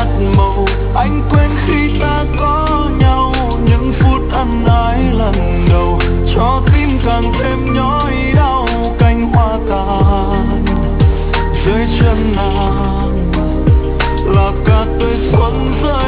nhạt màu. Anh quên khi ta có nhau, những phút ân ái lần đầu cho tim càng thêm nhói đau. Cánh hoa tàn dưới chân nàng là cả tuổi xuân rơi